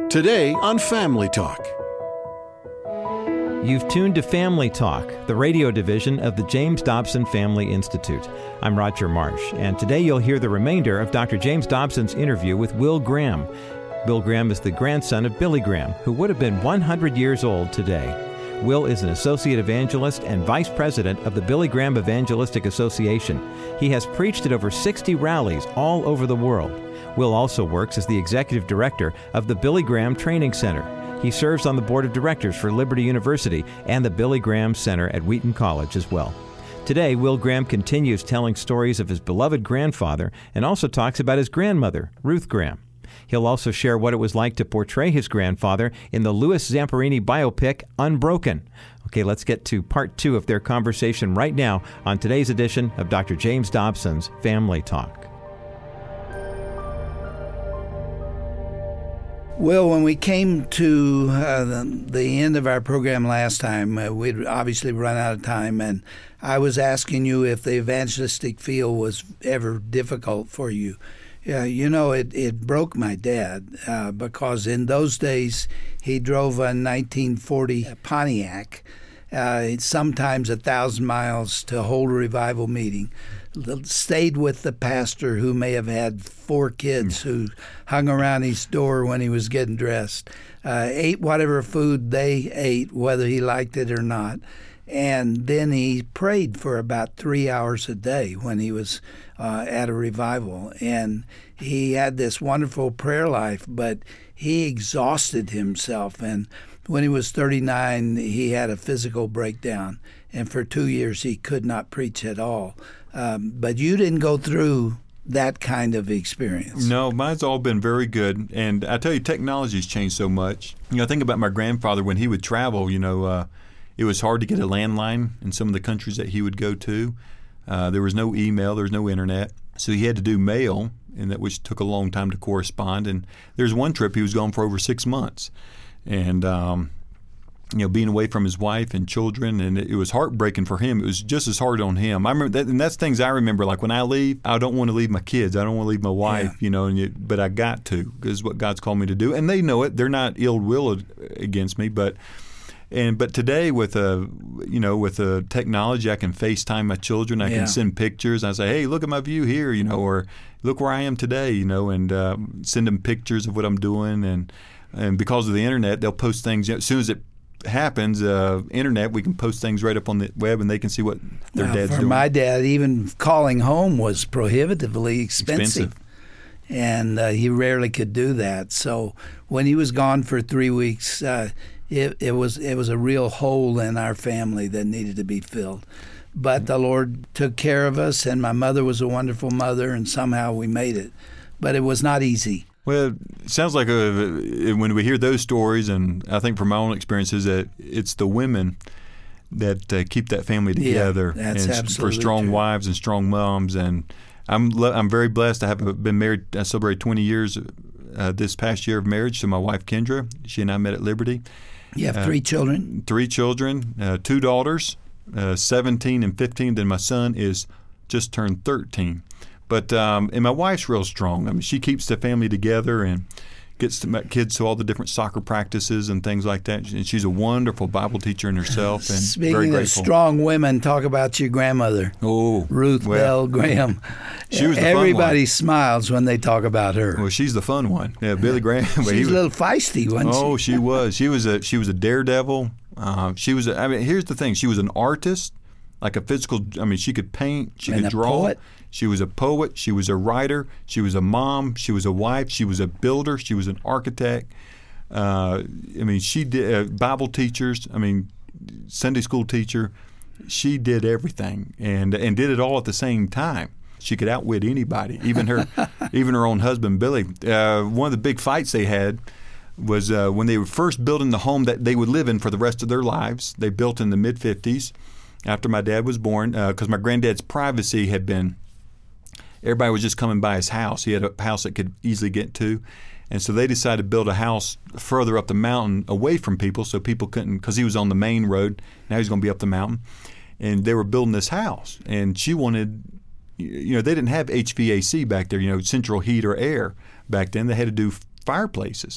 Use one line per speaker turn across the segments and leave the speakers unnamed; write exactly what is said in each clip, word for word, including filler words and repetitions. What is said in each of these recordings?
Today on Family Talk.
You've tuned to Family Talk, the radio division of the James Dobson Family Institute. I'm Roger Marsh, and today you'll hear the remainder of Doctor James Dobson's interview with Will Graham. Bill Graham is the grandson of Billy Graham, who would have been one hundred years old today. Will is an associate evangelist and vice president of the Billy Graham Evangelistic Association. He has preached at over sixty rallies all over the world. Will also works as the executive director of the Billy Graham Training Center. He serves on the board of directors for Liberty University and the Billy Graham Center at Wheaton College as well. Today, Will Graham continues telling stories of his beloved grandfather and also talks about his grandmother, Ruth Graham. He'll also share what it was like to portray his grandfather in the Louis Zamperini biopic, Unbroken. Okay, let's get to part two of their conversation right now on today's edition of Doctor James Dobson's Family Talk.
Well, when we came to uh, the, the end of our program last time, uh, we'd obviously run out of time, and I was asking you if the evangelistic field was ever difficult for you. Yeah, you know, it, it broke my dad uh, because in those days he drove a nineteen forty Pontiac, uh, sometimes a thousand miles to hold a revival meeting. Stayed with the pastor who may have had four kids who hung around his door when he was getting dressed, uh, ate whatever food they ate, whether he liked it or not. And then he prayed for about three hours a day when he was uh, at a revival. And he had this wonderful prayer life, but he exhausted himself. And when he was thirty-nine, he had a physical breakdown. And for two years, he could not preach at all. Um, but you didn't go through that kind of experience.
No, mine's all been very good. And I tell you, technology's changed so much. You know, I think about my grandfather when he would travel, you know, uh, it was hard to get a landline in some of the countries that he would go to. Uh, there was no email, there was no internet. So he had to do mail, and that which took a long time to correspond. And there's one trip he was gone for over six months. And, um, you know, being away from his wife and children, and it, it was heartbreaking for him. It was just as hard on him. I remember that, and that's things I remember. Like when I leave, I don't want to leave my kids. I don't want to leave my wife, yeah. you know, and you, but I got to because what God's called me to do, and they know it. They're not ill-willed against me, but and but today with a you know with a technology, I can FaceTime my children. I yeah. can send pictures. I say, hey, look at my view here, you know, or look where I am today, you know, and uh, send them pictures of what I'm doing, and and because of the internet, they'll post things you know, as soon as it happens, uh, internet, we can post things right up on the web and they can see what their
now,
dad's
for
doing.
For my dad, even calling home was prohibitively expensive. expensive. And uh, he rarely could do that. So when he was gone for three weeks, uh, it, it was it was a real hole in our family that needed to be filled. But the Lord took care of us, and my mother was a wonderful mother, and somehow we made it. But it was not easy.
Well, it sounds like a, when we hear those stories, and I think from my own experiences, that it's the women that uh, keep that family together.
Yeah, that's
and
absolutely
for strong
true.
wives and strong moms. And I'm I'm very blessed to have been married. I celebrated twenty years uh, this past year of marriage to my wife, Kendra. She and I met at Liberty.
You have three uh, children?
Three children, uh, two daughters, uh, seventeen and fifteen. Then my son is just turned thirteen. But um, and my wife's real strong. I mean, she keeps the family together and gets the kids to all the different soccer practices and things like that. And she's a wonderful Bible teacher in herself. And
Speaking
very
of
grateful.
strong women, talk about your grandmother.
Oh,
Ruth
well,
Bell Graham.
She was the
Everybody
fun one.
smiles when they talk about her.
Well, she's the fun one. Yeah, Billy Graham.
She's
was,
a little feisty, wasn't she?
Oh, she was. She was a she was a daredevil. Uh, she was. A, I mean, here's the thing. She was an artist, like a physical. I mean, she could paint. She
and
could
a
draw.
Poet.
She was a poet. She was a writer. She was a mom. She was a wife. She was a builder. She was an architect. Uh, I mean, she did uh, Bible teachers. I mean, Sunday school teacher. She did everything and and did it all at the same time. She could outwit anybody, even her, even her own husband Billy. Uh, one of the big fights they had was uh, when they were first building the home that they would live in for the rest of their lives. They built in the mid fifties after my dad was born because uh, my granddad's privacy had been. Everybody was just coming by his house. He had a house that could easily get to. And so they decided to build a house further up the mountain away from people so people couldn't, because he was on the main road. Now he's going to be up the mountain. And they were building this house. And she wanted, you know, they didn't have H V A C back there, you know, central heat or air back then. They had to do fireplaces.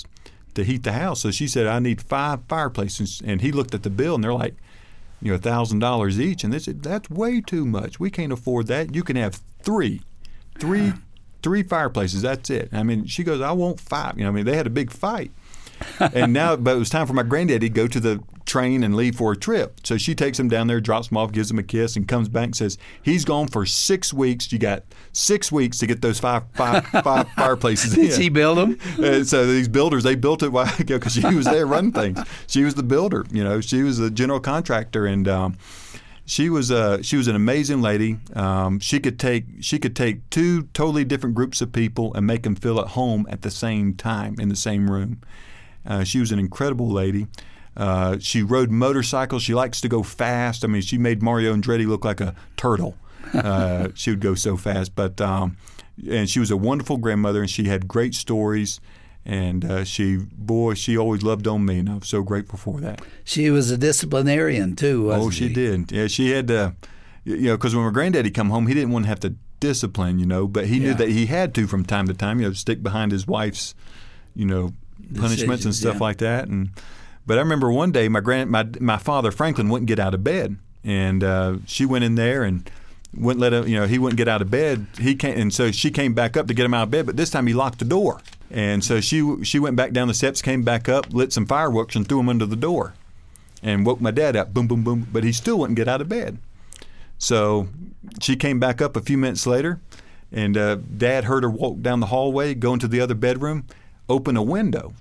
to heat the house. So she said, I need five fireplaces. And he looked at the bill, and they're like, you know, one thousand dollars each. And they said, that's way too much. We can't afford that. You can have three, three, three fireplaces. That's it. I mean, she goes, I want five. You know, I mean, they had a big fight. And now, but it was time for my granddaddy to go to the train and leave for a trip. So she takes him down there, drops him off, gives him a kiss, and comes back and says, he's gone for six weeks. You got six weeks to get those five, five, five fireplaces in.
Did she build them?
And so these builders, they built it because she was there running things. She was the builder. You know, she was the general contractor, and um, she was uh, she was an amazing lady. Um, she could take she could take two totally different groups of people and make them feel at home at the same time in the same room. Uh, she was an incredible lady. Uh, she rode motorcycles. She likes to go fast. I mean, she made Mario Andretti look like a turtle. Uh, she would go so fast. But um, and she was a wonderful grandmother, and she had great stories. And uh, she, boy, she always loved on me, and I'm so grateful for that.
She was a disciplinarian too, wasn't
oh, she,
she
did. Yeah, she had to. You know, because when my granddaddy come home, he didn't want to have to discipline. You know, but he
Yeah.
knew that he had to from time to time. You know, stick behind his wife's, you know, punishments and
Decisions,
stuff
yeah.
like that. And but I remember one day my grand my my father Franklin wouldn't get out of bed, and uh, she went in there and wouldn't let him. You know, he wouldn't get out of bed. He came, and so she came back up to get him out of bed. But this time he locked the door, and so she she went back down the steps, came back up, lit some fireworks, and threw them under the door, and woke my dad up. Boom, boom, boom. But he still wouldn't get out of bed. So she came back up a few minutes later, and uh, Dad heard her walk down the hallway, go into the other bedroom, open a window.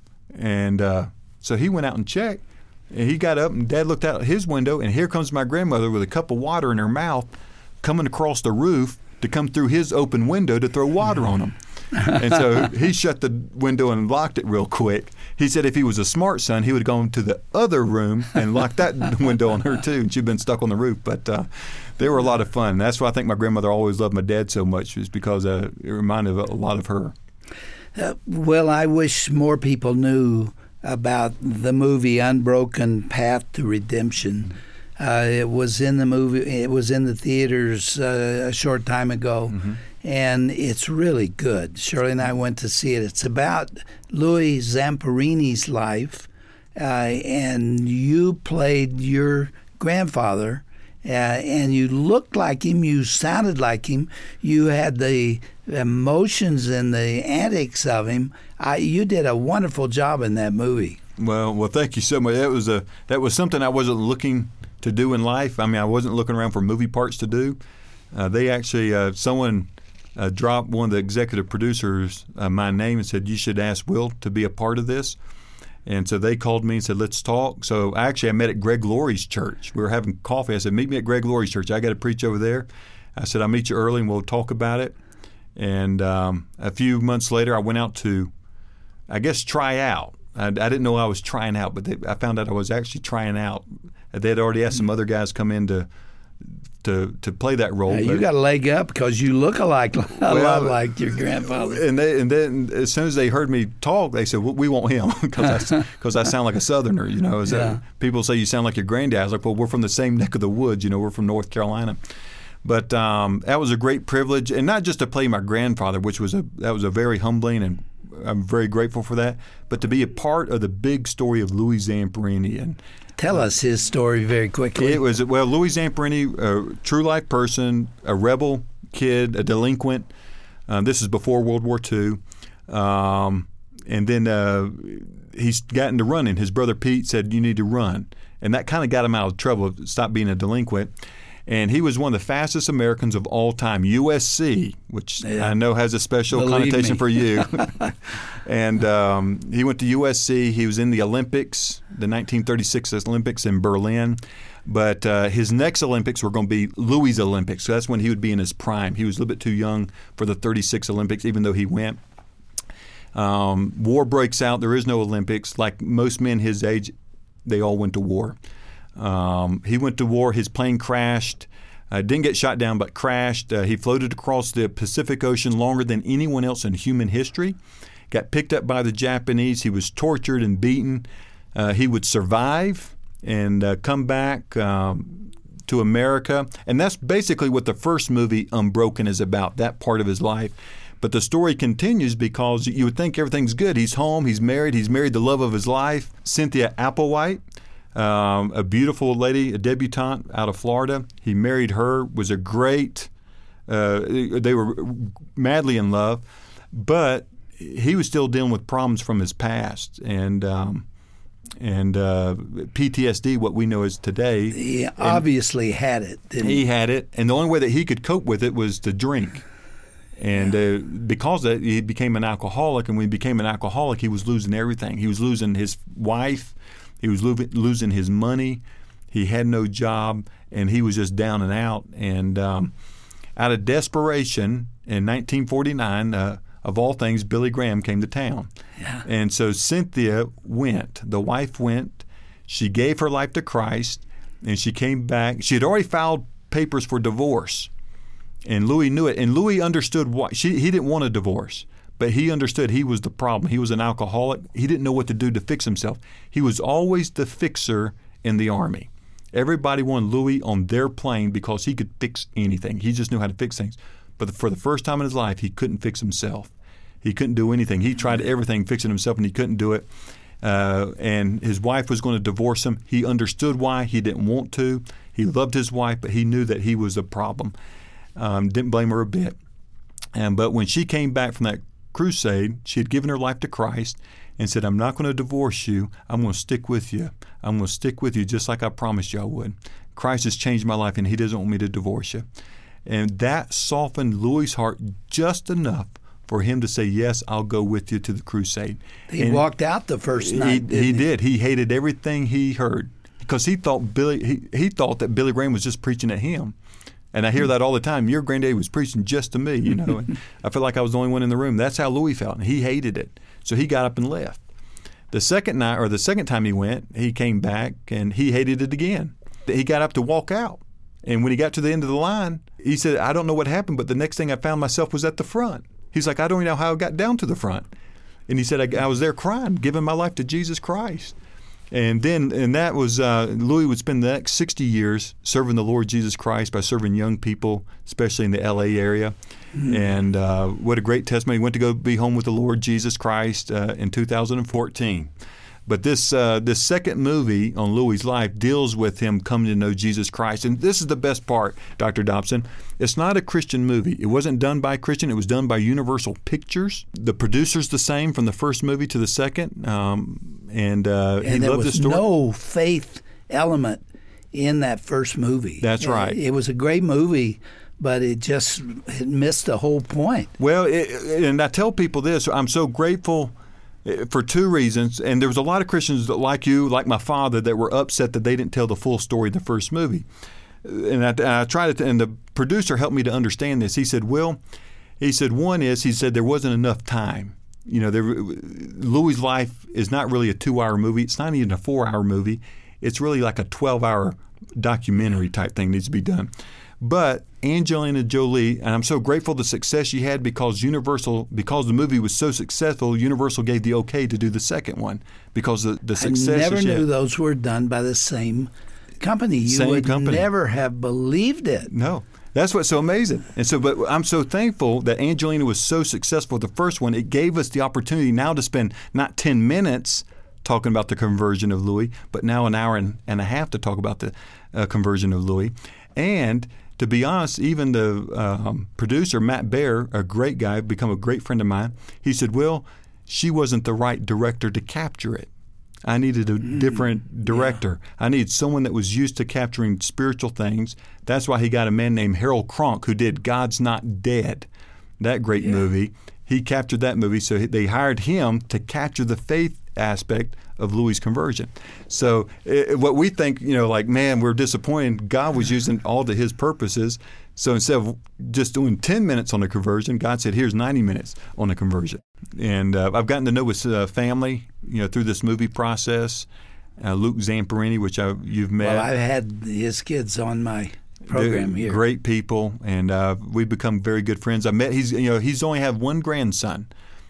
And uh, so he went out and checked. And he got up, and Dad looked out his window, and here comes my grandmother with a cup of water in her mouth coming across the roof to come through his open window to throw water on him. And so he shut the window and locked it real quick. He said if he was a smart son, he would have gone to the other room and locked that window on her too, and she'd been stuck on the roof. But uh, they were a lot of fun. That's why I think my grandmother always loved my dad so much, was because uh, it reminded a lot of her.
Uh, well, I wish more people knew about the movie Unbroken Path to Redemption. Uh, it was in the movie. It was in the theaters uh, a short time ago, mm-hmm. and it's really good. Shirley and I went to see it. It's about Louis Zamperini's life, uh, and you played your grandfather, uh, and you looked like him. You sounded like him. You had the emotions and the antics of him. I, you did a wonderful job in that movie.
Well, well, thank you so much. That was a that was something I wasn't looking to do in life. I mean, I wasn't looking around for movie parts to do. Uh, they actually, uh, someone uh, dropped one of the executive producers uh, my name and said, you should ask Will to be a part of this. And so they called me and said, let's talk. So actually I met at Greg Laurie's church. We were having coffee. I said, meet me at Greg Laurie's church. I got to preach over there. I said, I'll meet you early and we'll talk about it. And um, a few months later, I went out to, I guess, try out. I, I didn't know I was trying out, but they, I found out I was actually trying out. They had already asked some other guys come in to to, to play that role.
Now, you got a leg up because you look alike, a
well,
lot like your grandfather.
And they, and then as soon as they heard me talk, they said, well, we want him because I, cause I sound like a Southerner. You know, As
Yeah.
a, people say you sound like your granddad. I was like, well, we're from the same neck of the woods. You know, we're from North Carolina. But um, that was a great privilege, and not just to play my grandfather, which was a that was a very humbling, and I'm very grateful for that, but to be a part of the big story of Louis Zamperini. And
Tell us his story very quickly.
it was, well, Louis Zamperini, a true life person, a rebel kid, a delinquent. Um, this is before World War Two. Um, and then uh, he's gotten to running. His brother Pete said, you need to run. And that kind of got him out of trouble, stop being a delinquent. And he was one of the fastest Americans of all time. U S C, which
Yeah.
I know has a special
Believe
connotation
me.
for you. And um, he went to U S C. He was in the Olympics, the nineteen thirty-six Olympics in Berlin. But uh, his next Olympics were going to be Louis' Olympics. So that's when he would be in his prime. He was a little bit too young for the thirty-six Olympics, even though he went. Um, war breaks out. There is no Olympics. Like most men his age, they all went to war. Um, he went to war. His plane crashed. Uh, didn't get shot down, but crashed. Uh, he floated across the Pacific Ocean longer than anyone else in human history. Got picked up by the Japanese. He was tortured and beaten. Uh, he would survive and uh, come back um, to America. And that's basically what the first movie, Unbroken, is about, that part of his life. But the story continues because you would think everything's good. He's home, he's married, he's married the love of his life, Cynthia Applewhite, um, a beautiful lady, a debutante out of Florida. He married her, was a great, uh, they were madly in love, but he was still dealing with problems from his past. And um, and uh, P T S D, what we know as today.
He obviously had it, didn't he?
He had it, and the only way that he could cope with it was to drink. And uh, because of that, he became an alcoholic, and when he became an alcoholic, he was losing everything. He was losing his wife, he was lo- losing his money, he had no job, and he was just down and out. And um, out of desperation, in nineteen forty-nine, uh, of all things, Billy Graham came to town.
Yeah.
And so Cynthia went. The wife went. She gave her life to Christ, and she came back. She had already filed papers for divorce, and Louis knew it. And Louis understood why. She, he didn't want a divorce, but he understood he was the problem. He was an alcoholic. He didn't know what to do to fix himself. He was always the fixer in the Army. Everybody wanted Louis on their plane because he could fix anything. He just knew how to fix things. But for the first time in his life, he couldn't fix himself. He couldn't do anything. He tried everything fixing himself, and he couldn't do it. Uh, and his wife was going to divorce him. He understood why. He didn't want to. He loved his wife, but he knew that he was a problem. Um, didn't blame her a bit. And but when she came back from that crusade, she had given her life to Christ and said, I'm not going to divorce you. I'm going to stick with you. I'm going to stick with you just like I promised you I would. Christ has changed my life, and he doesn't want me to divorce you. And that softened Louis' heart just enough for him to say, yes, I'll go with you to the crusade.
He
and
walked out the first night,
he,
didn't
he
he?
did. He hated everything he heard because he thought Billy he, he thought that Billy Graham was just preaching at him. And I hear that all the time. Your granddaddy was preaching just to me, you know. And I felt like I was the only one in the room. That's how Louis felt, and he hated it. So he got up and left. The second night, or the second time he went, he came back, and he hated it again. He got up to walk out. And when he got to the end of the line, he said, I don't know what happened, but the next thing I found myself was at the front. He's like, I don't even know how I got down to the front. And he said, I, I was there crying, giving my life to Jesus Christ. And then, and that was, uh, Louis would spend the next sixty years serving the Lord Jesus Christ by serving young people, especially in the L A area. Mm-hmm. And uh, what a great testimony. He went to go be home with the Lord Jesus Christ uh, in two thousand fourteen. But this uh, this second movie on Louis' life deals with him coming to know Jesus Christ. And this is the best part, Doctor Dobson. It's not a Christian movie. It wasn't done by a Christian. It was done by Universal Pictures. The producer's the same from the first movie to the second. Um, and uh, he
and there
loved the
was
story.
no faith element in that first movie.
That's right.
It, it was a great movie, but it just it missed the whole point.
Well, it, and I tell people this, I'm so grateful for two reasons, and there was a lot of Christians that, like you, like my father, that were upset that they didn't tell the full story in the first movie. And I, I tried to, and the producer helped me to understand this. He said, "Will," he said, "one is," he said, "there wasn't enough time. You know, there, Louis' life is not really a two-hour movie. It's not even a four-hour movie. It's really like a twelve-hour documentary type thing needs to be done." But Angelina Jolie, and I'm so grateful the success she had because Universal, because the movie was so successful, Universal gave the okay to do the second one because of the success.
I never
that she
knew
had.
Those were done by the same company. You
Same
would
company.
never have believed it.
No. That's what's so amazing. And so, but I'm so thankful that Angelina was so successful with the first one. It gave us the opportunity now to spend not ten minutes talking about the conversion of Louis, but now an hour and, and a half to talk about the uh, conversion of Louis. And to be honest, even the um, producer, Matt Baer, a great guy, become a great friend of mine, he said, "Will, she wasn't the right director to capture it. I needed a mm, different director. Yeah. I needed someone that was used to capturing spiritual things. That's why he got a man named Harold Kronk who did God's Not Dead, that great yeah. movie. He captured that movie, so they hired him to capture the faith aspect of Louis' conversion. So it, what we think, you know, like, man, we're disappointed. God was using all to his purposes. So instead of just doing ten minutes on the conversion, God said, here's ninety minutes on the conversion. And uh, I've gotten to know his uh, family, you know, through this movie process. Uh, Luke Zamperini, which I, you've met.
Well, I've had his kids on my program
They're
here.
Great people, and uh, we've become very good friends. I met he's you know he's only had one grandson,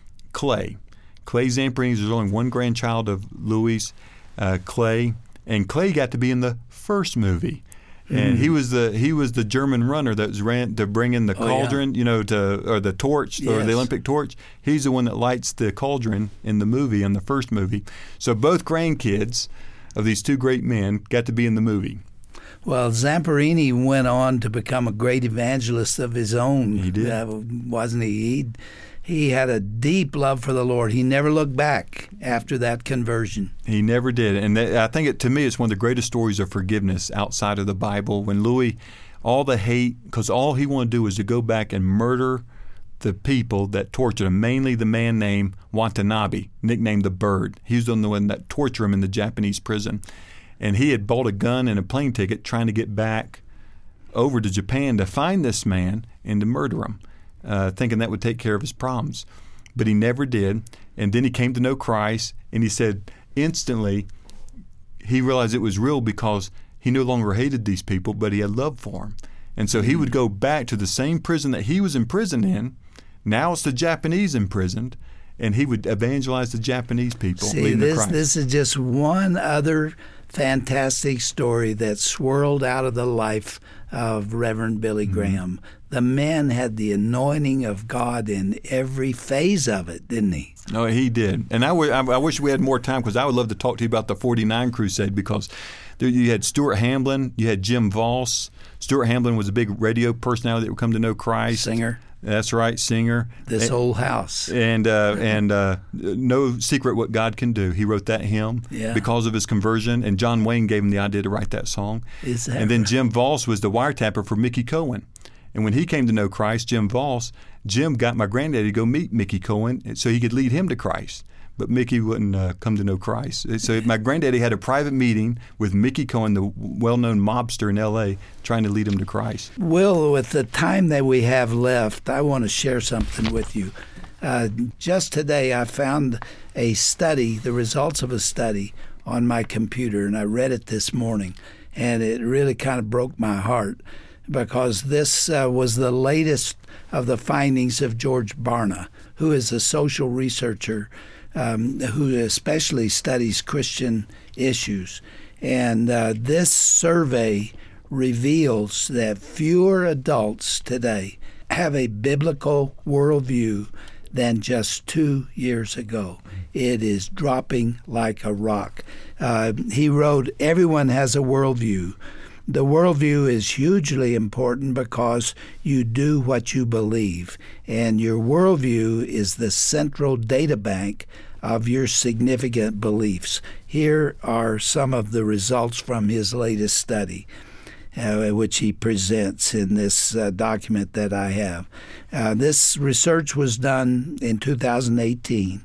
Clay. Clay Zamperini. There's only one grandchild of Louis, uh, Clay, and Clay got to be in the first movie. And he was the he was the German runner that was ran to bring in the
Oh,
cauldron,
yeah.
you know, to or the torch or
Yes.
the Olympic torch. He's the one that lights the cauldron in the movie, in the first movie. So both grandkids of these two great men got to be in the movie.
Well, Zamperini went on to become a great evangelist of his own.
He did.
Uh, wasn't he? He he had a deep love for the Lord. He never looked back after that conversion.
He never did, and that, I think it, to me, it's one of the greatest stories of forgiveness outside of the Bible. When Louis, all the hate, because all he wanted to do was to go back and murder the people that tortured him, mainly the man named Watanabe, nicknamed the Bird. He was the one that tortured him in the Japanese prison. And he had bought a gun and a plane ticket trying to get back over to Japan to find this man and to murder him, uh, thinking that would take care of his problems. But he never did. And then he came to know Christ, and he said instantly he realized it was real because he no longer hated these people, but he had love for them. And so he would go back to the same prison that he was imprisoned in. Now it's the Japanese imprisoned, and he would evangelize the Japanese people.
See,
leading to
this
Christ.
this is just one other fantastic story that swirled out of the life of Reverend Billy
Mm-hmm.
Graham. The man had the anointing of God in every phase of it, didn't he?
No, he did. And I, w- I wish we had more time because I would love to talk to you about the forty-nine Crusade because there you had Stuart Hamblin, you had Jim Voss. Stuart Hamblin was a big radio personality that would come to know Christ.
Singer.
That's right, singer.
This
and,
whole house.
And uh, and uh, No Secret What God Can Do. He wrote that hymn
Yeah.
because of his conversion, and John Wayne gave him the idea to write that song.
Is that
and then
right?
Jim Voss was the wiretapper for Mickey Cohen. And when he came to know Christ, Jim Voss, Jim got my granddaddy to go meet Mickey Cohen so he could lead him to Christ. But Mickey wouldn't uh, come to know Christ. So my granddaddy had a private meeting with Mickey Cohen, the well-known mobster in L A, trying to lead him to Christ.
Will, with the time that we have left, I want to share something with you. Uh, just today, I found a study, the results of a study on my computer, and I read it this morning, and it really kind of broke my heart because this uh, was the latest of the findings of George Barna, who is a social researcher um, who especially studies Christian issues. And uh, this survey reveals that fewer adults today have a biblical worldview than just two years ago. It is dropping like a rock. Uh, he wrote, everyone has a worldview. The worldview is hugely important because you do what you believe, and your worldview is the central data bank of your significant beliefs. Here are some of the results from his latest study, uh, which he presents in this uh, document that I have. Uh, this research was done in two thousand eighteen.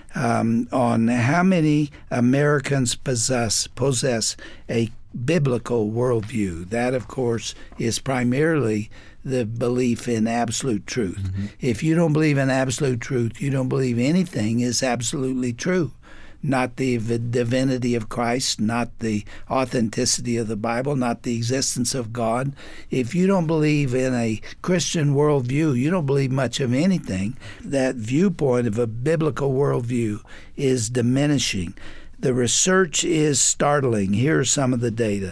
Um, on how many Americans possess possess a biblical worldview. That, of course, is primarily the belief in absolute truth. Mm-hmm. If you don't believe in absolute truth, you don't believe anything is absolutely true. Not the divinity of Christ, not the authenticity of the Bible, not the existence of God. If you don't believe in a Christian worldview, you don't believe much of anything. That viewpoint of a biblical worldview is diminishing. The research is startling. Here are some of the data.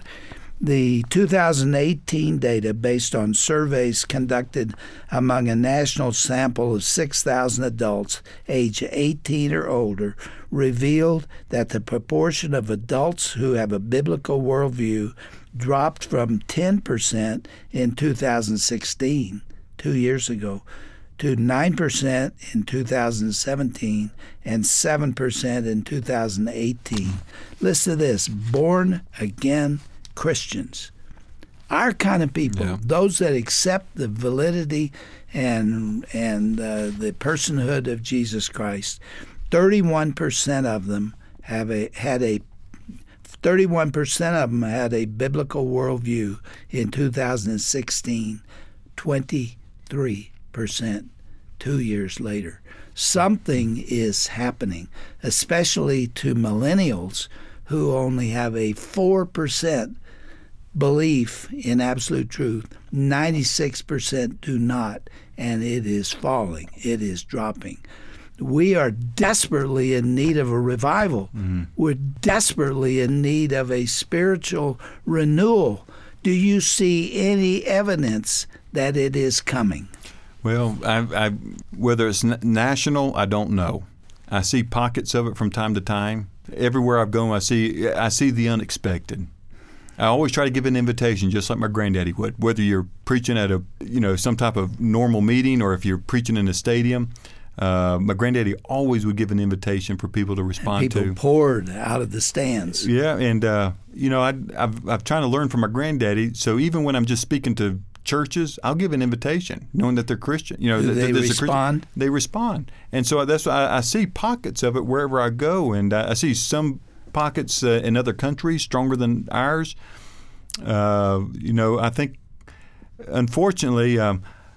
The two thousand eighteen data, based on surveys conducted among a national sample of six thousand adults aged eighteen or older, revealed that the proportion of adults who have a biblical worldview dropped from ten percent in two thousand sixteen, two years ago, to nine percent in two thousand seventeen and seven percent in two thousand eighteen. Listen to this, born-again Christians, our kind of people, yeah. Those that accept the validity and and uh, the personhood of Jesus Christ, thirty-one percent of them have a had a thirty-one percent of them had a biblical worldview in two thousand sixteen, twenty-three percent two years later. Something is happening, especially to millennials who only have a four percent belief in absolute truth. ninety-six percent do not, and it is falling. It is dropping. We are desperately in need of a revival. Mm-hmm. We're desperately in need of a spiritual renewal Do you see any evidence that it is coming?
Well, I, I, whether it's n- national, I don't know. I see pockets of it from time to time. Everywhere I've gone, I see I see the unexpected. I always try to give an invitation, just like my granddaddy would. Whether you're preaching at a you know some type of normal meeting or if you're preaching in a stadium, uh, my granddaddy always would give an invitation for people to respond
people
to.
People poured out of the stands.
Yeah, and uh, you know I, I've I've trying to learn from my granddaddy. So even when I'm just speaking to churches, I'll give an invitation, knowing that they're Christian. You know,
Do they respond?
They respond, and so that's why I, I see pockets of it wherever I go, and I, I see some pockets uh, in other countries stronger than ours. Uh, you know, I think, unfortunately, um,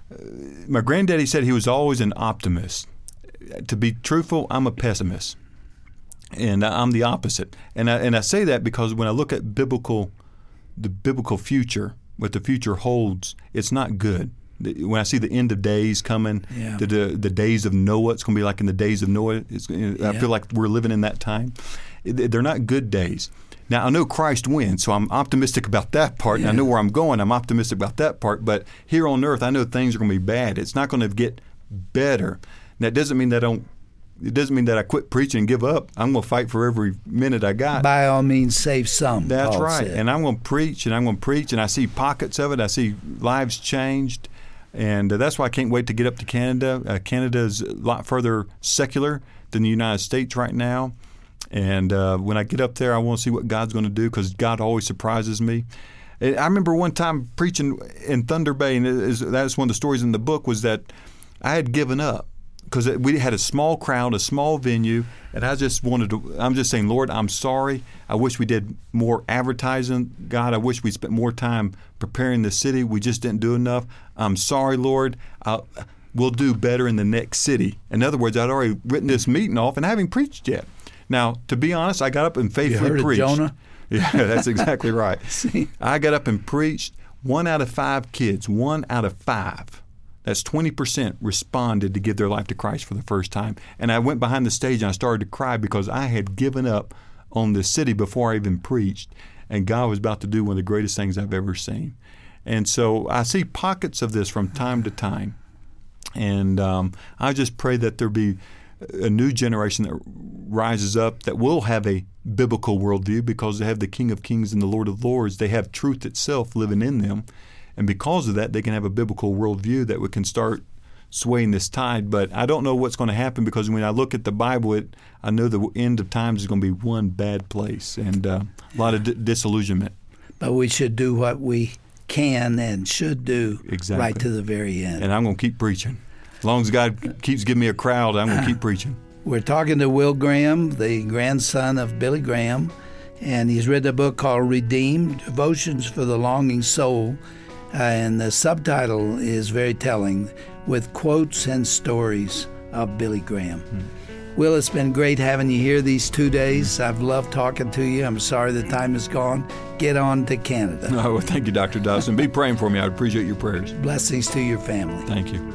my granddaddy said he was always an optimist. To be truthful, I'm a pessimist, and I'm the opposite. And I, and I say that because when I look at biblical, the biblical future. What the future holds, it's not good. When I see the end of days coming,
yeah.
the, the the days of Noah, it's going to be like in the days of Noah. It's,
yeah.
I feel like we're living in that time. They're not good days. Now, I know Christ wins, so I'm optimistic about that part,
yeah.
and I know where I'm going. I'm optimistic about that part. But here on earth, I know things are going to be bad. It's not going to get better. Now, it doesn't mean that I don't It doesn't mean that I quit preaching and give up. I'm going to fight for every minute I got.
By all means, save some.
That's
Paul
right.
said.
And I'm going to preach, and I'm going to preach, and I see pockets of it. I see lives changed, and uh, that's why I can't wait to get up to Canada. Uh, Canada is a lot further secular than the United States right now. And uh, when I get up there, I want to see what God's going to do, because God always surprises me. And I remember one time preaching in Thunder Bay, and it is, that's one of the stories in the book, was that I had given up. Because we had a small crowd, a small venue, and I just wanted to, I'm just saying, Lord, I'm sorry. I wish we did more advertising. God, I wish we spent more time preparing the city. We just didn't do enough. I'm sorry, Lord. I'll, we'll do better in the next city. In other words, I'd already written this meeting off and I haven't preached yet. Now, to be honest, I got up and faithfully
you heard
preached.
Of Jonah?
Yeah, that's exactly right.
See?
I got up and preached. One out of five kids, one out of five. That's twenty percent responded to give their life to Christ for the first time. And I went behind the stage and I started to cry because I had given up on the city before I even preached. And God was about to do one of the greatest things I've ever seen. And so I see pockets of this from time to time. And um, I just pray that there be a new generation that rises up that will have a biblical worldview, because they have the King of Kings and the Lord of Lords. They have truth itself living in them. And because of that, they can have a biblical worldview that we can start swaying this tide. But I don't know what's going to happen, because when I look at the Bible, it, I know the end of times is going to be one bad place and uh, a lot of d- disillusionment.
But we should do what we can and should do
exactly.
right to the very end.
And I'm going to keep preaching. As long as God keeps giving me a crowd, I'm going to keep preaching.
We're talking to Will Graham, the grandson of Billy Graham, and he's written a book called Redeemed, Devotions for the Longing Soul. Uh, and the subtitle is very telling, with quotes and stories of Billy Graham. Mm. Will, it's been great having you here these two days. I've loved talking to you. I'm sorry the time is gone. Get on to Canada.
Oh, well, thank you, Doctor Dobson. Be praying for me. I appreciate your prayers.
Blessings to your family.
Thank you.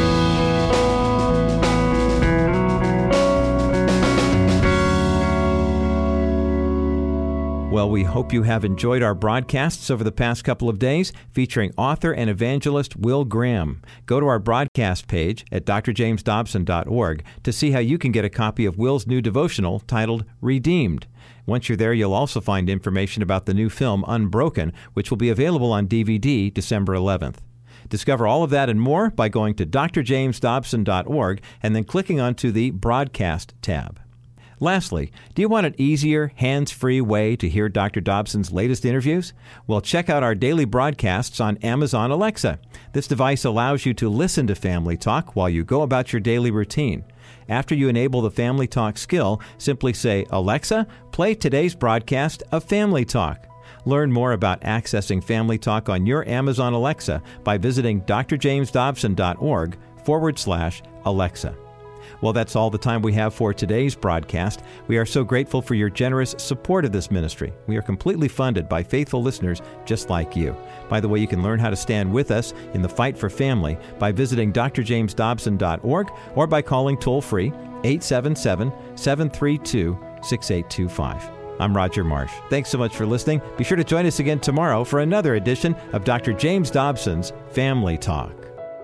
Well, we hope you have enjoyed our broadcasts over the past couple of days featuring author and evangelist Will Graham. Go to our broadcast page at d r james dobson dot org to see how you can get a copy of Will's new devotional titled Redeemed. Once you're there, you'll also find information about the new film Unbroken, which will be available on D V D December eleventh. Discover all of that and more by going to d r james dobson dot org and then clicking onto the Broadcast tab. Lastly, do you want an easier, hands-free way to hear Doctor Dobson's latest interviews? Well, check out our daily broadcasts on Amazon Alexa. This device allows you to listen to Family Talk while you go about your daily routine. After you enable the Family Talk skill, simply say, "Alexa, play today's broadcast of Family Talk." Learn more about accessing Family Talk on your Amazon Alexa by visiting d r james dobson dot org forward slash Alexa. Well, that's all the time we have for today's broadcast. We are so grateful for your generous support of this ministry. We are completely funded by faithful listeners just like you. By the way, you can learn how to stand with us in the fight for family by visiting d r james dobson dot org or by calling toll-free eight seven seven, seven three two, six eight two five. I'm Roger Marsh. Thanks so much for listening. Be sure to join us again tomorrow for another edition of Doctor James Dobson's Family Talk.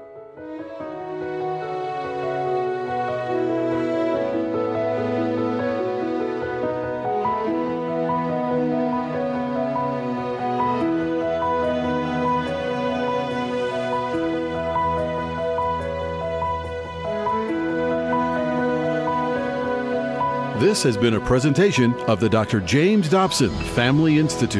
This has been a presentation of the Doctor James Dobson Family Institute.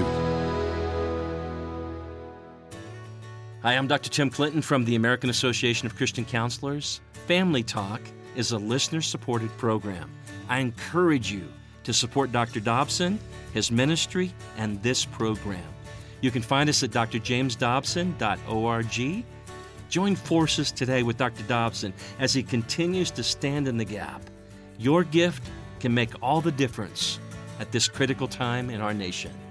Hi, I'm Doctor Tim Clinton from the American Association of Christian Counselors. Family Talk is a listener-supported program. I encourage you to support Doctor Dobson, his ministry, and this program. You can find us at d r james dobson dot org. Join forces today with Doctor Dobson as he continues to stand in the gap. Your gift can make all the difference at this critical time in our nation.